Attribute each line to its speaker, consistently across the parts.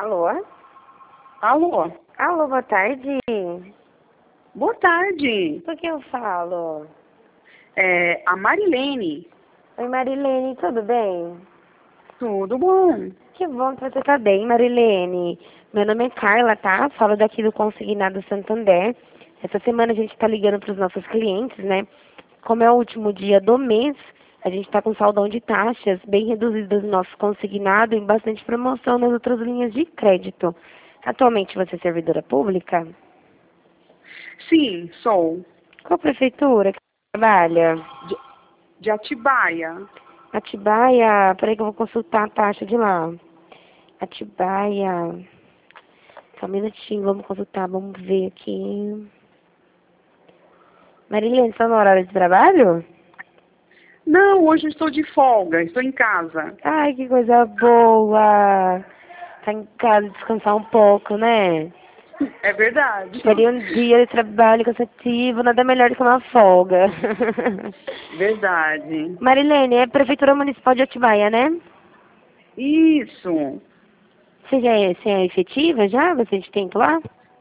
Speaker 1: Alô?
Speaker 2: Alô?
Speaker 1: Alô, boa tarde.
Speaker 2: Boa tarde.
Speaker 1: Por que eu falo?
Speaker 2: É a Marilene.
Speaker 1: Oi, Marilene, tudo bem?
Speaker 2: Tudo bom?
Speaker 1: Que bom que você tá bem, Marilene. Meu nome é Carla, tá? Falo daqui do Consignado Santander. Essa semana a gente tá ligando para os nossos clientes, né? Como é o último dia do mês, a gente tá com saldão de taxas bem reduzido no nosso consignado e bastante promoção nas outras linhas de crédito. Atualmente você é servidora pública?
Speaker 2: Sim, sou.
Speaker 1: Qual prefeitura que você trabalha?
Speaker 2: De Atibaia.
Speaker 1: Atibaia, peraí que eu vou consultar a taxa de lá. Atibaia, só um minutinho, vamos consultar, vamos ver aqui. Marilene, está no horário de trabalho?
Speaker 2: Não, hoje eu estou de folga, estou em casa.
Speaker 1: Ai, que coisa boa! Tá em casa, descansar um pouco, né?
Speaker 2: É verdade.
Speaker 1: Seria um dia de trabalho cansativo, nada melhor do que uma folga.
Speaker 2: Verdade.
Speaker 1: Marilene, é Prefeitura Municipal de Atibaia, né?
Speaker 2: Isso.
Speaker 1: Você é efetiva já? Você de tempo lá?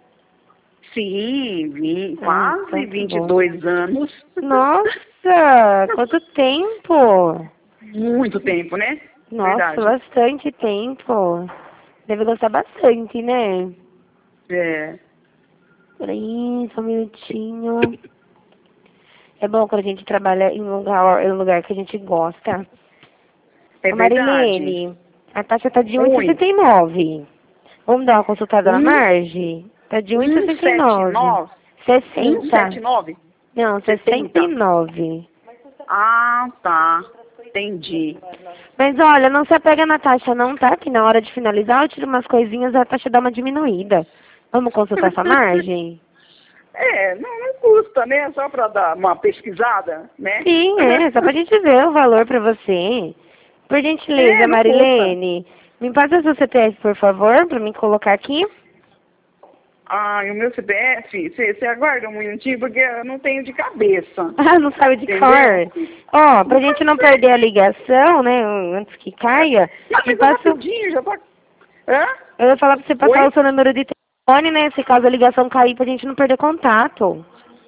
Speaker 2: Sim,
Speaker 1: Então
Speaker 2: quase
Speaker 1: que bom.
Speaker 2: 22 anos.
Speaker 1: Nossa, quanto tempo!
Speaker 2: Muito tempo, né?
Speaker 1: Nossa,
Speaker 2: Verdade.
Speaker 1: bastante tempo. Deve gostar bastante, né?
Speaker 2: É.
Speaker 1: Peraí, só um minutinho. É bom quando a gente trabalha em um lugar que a gente gosta.
Speaker 2: É
Speaker 1: Ô,
Speaker 2: verdade.
Speaker 1: Marilene, a taxa tá de
Speaker 2: Oi.
Speaker 1: 1,69. Vamos dar uma consultada na
Speaker 2: Um,
Speaker 1: margem? Tá de 1,69.
Speaker 2: 179.
Speaker 1: 60.
Speaker 2: 179?
Speaker 1: Não,
Speaker 2: 60.
Speaker 1: 69.
Speaker 2: Ah, tá. Entendi.
Speaker 1: Mas olha, não se apega na taxa não, tá? Que na hora de finalizar eu tiro umas coisinhas e a taxa dá uma diminuída. Vamos consultar essa margem?
Speaker 2: É, não custa, né? Só para dar uma pesquisada, né?
Speaker 1: Sim, só pra gente ver o valor pra você. Por gentileza,
Speaker 2: É, não custa.
Speaker 1: Marilene, me passa seu CPF, por favor, pra me colocar aqui.
Speaker 2: Ah, e o meu CPF, você aguarda um minutinho, porque eu não tenho de cabeça.
Speaker 1: Ah, não sabe de
Speaker 2: Entendeu?
Speaker 1: cor. Ó, pra gente
Speaker 2: Não
Speaker 1: não
Speaker 2: sei.
Speaker 1: perder a ligação, né, antes que caia,
Speaker 2: Não,
Speaker 1: me
Speaker 2: mas é
Speaker 1: passa...
Speaker 2: rapidinho, já tá. Hã?
Speaker 1: Eu ia falar pra você passar o
Speaker 2: Oi?
Speaker 1: seu número de telefone, né, se caso a ligação cair, pra gente não perder contato.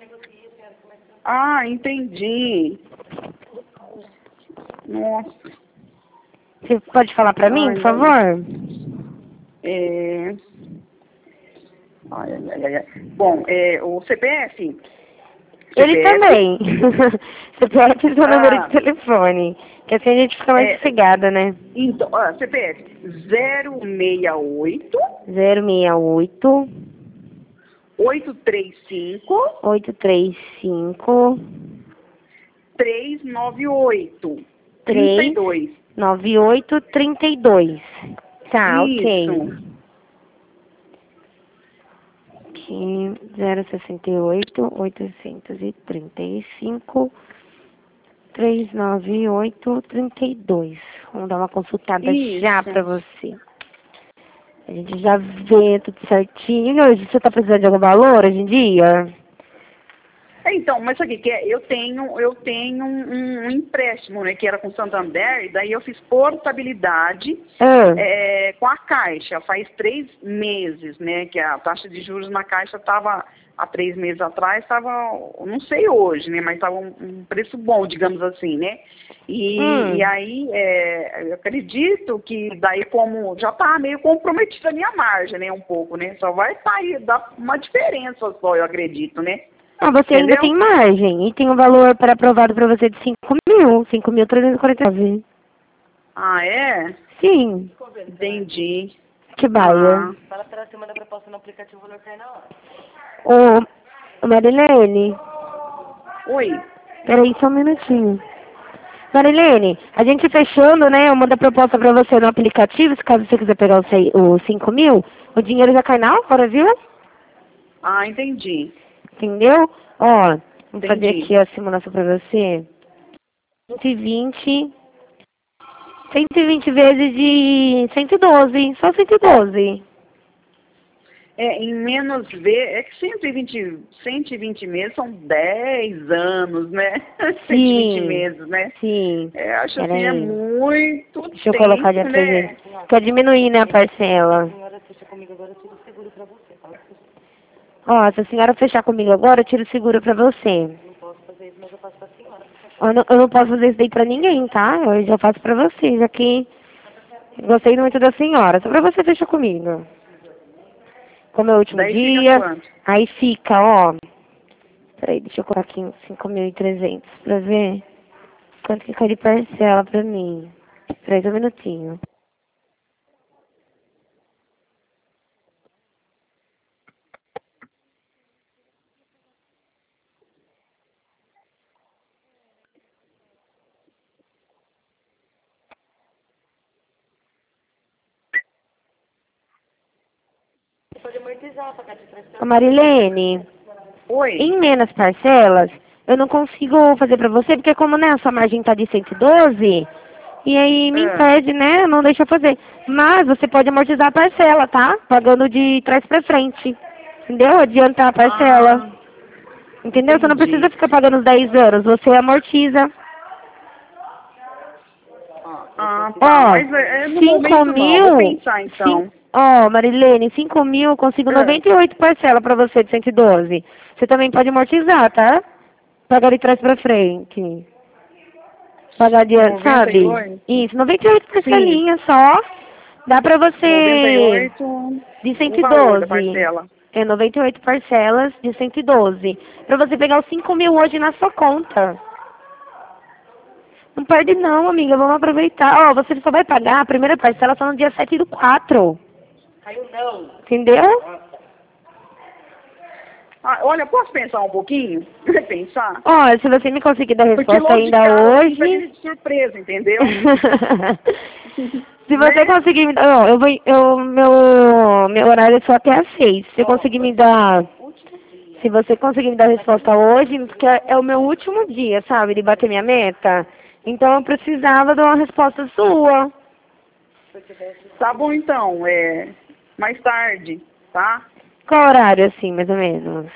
Speaker 2: Ah, entendi. Nossa.
Speaker 1: Você pode falar pra mim,
Speaker 2: Ai,
Speaker 1: por favor?
Speaker 2: é... Ai, ai, ai, ai. Bom, o CPF?
Speaker 1: Ele
Speaker 2: CPF?
Speaker 1: também. CPF e seu número de
Speaker 2: Ah,
Speaker 1: telefone. Que assim a gente fica mais
Speaker 2: é,
Speaker 1: sossegada, né?
Speaker 2: então, CPF 068
Speaker 1: 068
Speaker 2: 835
Speaker 1: 835
Speaker 2: 398
Speaker 1: 3
Speaker 2: 32.
Speaker 1: 9832. Tá, ok.
Speaker 2: Isso.
Speaker 1: Aqui, 068 835 398 32. Vamos dar uma consultada já
Speaker 2: Isso.
Speaker 1: pra você. A gente já vê tudo certinho. Hoje você tá precisando de algum valor hoje em dia?
Speaker 2: Então, mas sabe o que é? Eu tenho um empréstimo, né, que era com Santander, e daí eu fiz portabilidade
Speaker 1: Ah,
Speaker 2: com a Caixa, faz 3 meses, né, que a taxa de juros na Caixa estava, há 3 meses atrás, estava, não sei hoje, né, mas estava um preço bom, digamos assim, né, e
Speaker 1: hum.
Speaker 2: aí eu acredito que daí como já está meio comprometida a minha margem, né, um pouco, né, só vai sair, dar uma diferença só, eu acredito, né.
Speaker 1: Ah, você ainda
Speaker 2: Entendeu?
Speaker 1: tem margem. E tem um valor para aprovado para você de 5.000. 5.349.
Speaker 2: Ah, é?
Speaker 1: Sim.
Speaker 2: Entendi.
Speaker 1: Que baia.
Speaker 2: Ah,
Speaker 1: Ô, Marilene,
Speaker 2: oi.
Speaker 1: peraí só um minutinho. Marilene, a gente fechando, né? Eu mando a proposta pra você no aplicativo, se caso você quiser pegar os 5.000, o dinheiro já cai na hora, viu?
Speaker 2: Ah, entendi.
Speaker 1: Entendeu? Ó, vou fazer
Speaker 2: Entendi.
Speaker 1: aqui a simulação pra você. 120, 120 vezes de 112, só 112.
Speaker 2: Em menos é que 120 meses são 10 anos, né? 120
Speaker 1: Sim,
Speaker 2: meses, né?
Speaker 1: sim.
Speaker 2: Acho assim, é
Speaker 1: Peraí.
Speaker 2: muito
Speaker 1: Deixa eu colocar dia
Speaker 2: tempo,
Speaker 1: 300.
Speaker 2: né?
Speaker 1: Quer diminuir, né, a parcela? Ó, se a senhora fechar comigo agora, eu tiro o seguro pra você. Eu não posso fazer isso daí pra ninguém, tá? Eu já faço pra você, já que gostei muito da senhora. Só pra você fechar comigo. Como é o último
Speaker 2: Daí fica
Speaker 1: dia,
Speaker 2: quanto?
Speaker 1: aí fica, ó. Peraí, deixa eu colocar aqui uns 5.300 pra ver quanto que cai de parcela pra mim. Peraí, só um minutinho. Ô Marilene,
Speaker 2: Oi?
Speaker 1: em menos parcelas, eu não consigo fazer pra você, porque como, né, a sua margem tá de 112, e aí me
Speaker 2: Ah,
Speaker 1: impede, né, não deixa eu fazer. Mas você pode amortizar a parcela, tá? Pagando de trás pra frente. Entendeu? Adiantar a parcela.
Speaker 2: ah,
Speaker 1: Entendeu? Você não precisa
Speaker 2: entendi.
Speaker 1: ficar pagando os 10 anos, você amortiza.
Speaker 2: Ah, tá.
Speaker 1: Ó,
Speaker 2: Mas no
Speaker 1: 5
Speaker 2: momento não. Vou
Speaker 1: mil,
Speaker 2: pensar então.
Speaker 1: ó, Marilene, 5 mil eu consigo
Speaker 2: Ah,
Speaker 1: 98 parcelas pra você de 112. Você também pode amortizar, tá? Pagar de trás pra frente. Pagar de, sabe?
Speaker 2: 98?
Speaker 1: Isso, 98
Speaker 2: Sim,
Speaker 1: parcelinhas só. Dá pra
Speaker 2: noventa e
Speaker 1: você
Speaker 2: oito
Speaker 1: de
Speaker 2: o valor da
Speaker 1: 112.
Speaker 2: parcela.
Speaker 1: É 98 parcelas de 112. Pra você pegar os 5 mil hoje na sua conta. Não perde não, amiga. Vamos aproveitar. Ó, você só vai pagar a primeira parcela só no dia 7/4. Entendeu?
Speaker 2: Ah, olha, posso pensar um pouquinho? Pensar?
Speaker 1: Ó, se você me conseguir dar
Speaker 2: Porque
Speaker 1: resposta
Speaker 2: logo de
Speaker 1: ainda
Speaker 2: cara, assim, pega
Speaker 1: hoje.
Speaker 2: ele de surpresa, entendeu?
Speaker 1: Se você
Speaker 2: Né?
Speaker 1: conseguir me dar. Ó, meu horário é só até às 6. Se você conseguir me dar. Se você conseguir me dar resposta hoje, porque é o meu último dia, sabe, de bater minha meta. Então eu precisava de uma resposta sua.
Speaker 2: Tá bom então, mais tarde, tá?
Speaker 1: Qual horário, assim, mais ou menos?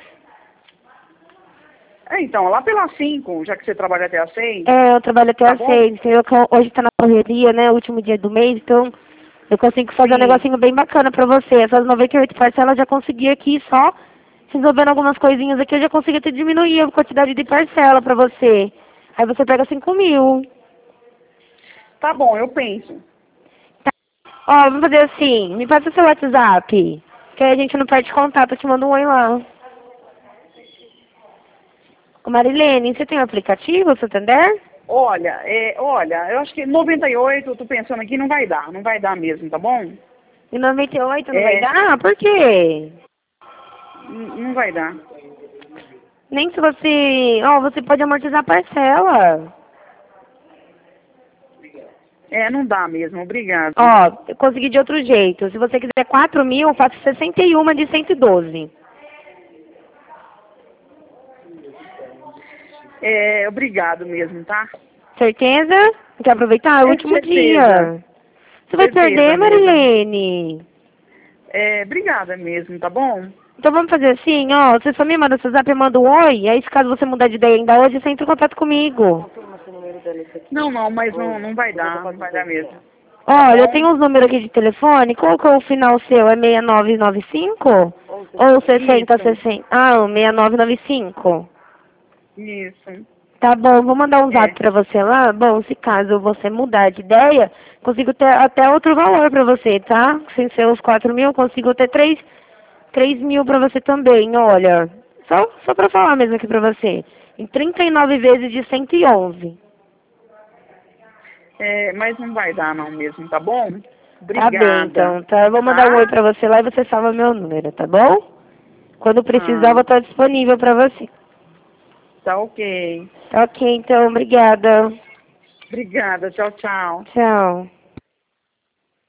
Speaker 2: Então, lá pelas 5, já que você trabalha até às 6,
Speaker 1: É, eu trabalho até
Speaker 2: tá
Speaker 1: às
Speaker 2: bom?
Speaker 1: 6, entendeu? Que hoje tá na correria, né? Último dia do mês, então eu consigo fazer um
Speaker 2: Sim.
Speaker 1: negocinho bem bacana pra você. Essas 98 parcelas eu já consegui aqui só resolvendo algumas coisinhas aqui, eu já consegui até diminuir a quantidade de parcela pra você. Aí você pega 5 mil.
Speaker 2: Tá bom, eu penso.
Speaker 1: Tá. Ó, vamos fazer assim, me passa seu WhatsApp, que aí a gente não perde contato, eu te mando um oi lá. Ô Marilene, você tem um aplicativo, Santander?
Speaker 2: Olha, eu acho que 98, eu tô pensando aqui, não vai dar mesmo, tá bom?
Speaker 1: E 98 não vai
Speaker 2: É,
Speaker 1: dar? Por quê?
Speaker 2: não vai dar.
Speaker 1: Nem se você... Ó, você pode amortizar a parcela.
Speaker 2: Não dá mesmo, obrigado.
Speaker 1: Ó, eu consegui de outro jeito. Se você quiser 4 mil, eu faço 61 de 112.
Speaker 2: Obrigado mesmo, tá?
Speaker 1: Certeza? Quer aproveitar? É o último
Speaker 2: Certeza,
Speaker 1: dia. Você vai
Speaker 2: certeza
Speaker 1: perder,
Speaker 2: mesmo.
Speaker 1: Marilene?
Speaker 2: Obrigada mesmo, tá bom?
Speaker 1: Então vamos fazer assim, ó. Você só me manda seu zap, eu mando um oi. Aí se caso você mudar de ideia ainda hoje, você entra em contato comigo.
Speaker 2: Não, mas não vai dar, não vai dar mesmo. Tá
Speaker 1: Olha, eu
Speaker 2: bom?
Speaker 1: tenho uns números aqui de telefone. Qual que é o final seu? É 6995? Ou
Speaker 2: Isso,
Speaker 1: 6060? Ah, o 6995.
Speaker 2: isso.
Speaker 1: Tá bom, vou mandar um zap
Speaker 2: É.
Speaker 1: pra você lá. Bom, se caso você mudar de ideia, consigo ter até outro valor pra você, tá? Sem ser os 4 mil, consigo ter 3 mil pra você também, olha. Só pra falar mesmo aqui pra você. Em 39 vezes de 111.
Speaker 2: Mas não vai dar não mesmo, tá bom?
Speaker 1: Tá bem,
Speaker 2: Obrigada,
Speaker 1: então, tá? Eu vou mandar um oi
Speaker 2: tá?
Speaker 1: pra você lá e você salva meu número, tá bom? Quando precisar, eu vou
Speaker 2: Ah,
Speaker 1: estar disponível pra você.
Speaker 2: tá ok.
Speaker 1: Tá ok, então, obrigada.
Speaker 2: Obrigada, tchau, tchau.
Speaker 1: Tchau.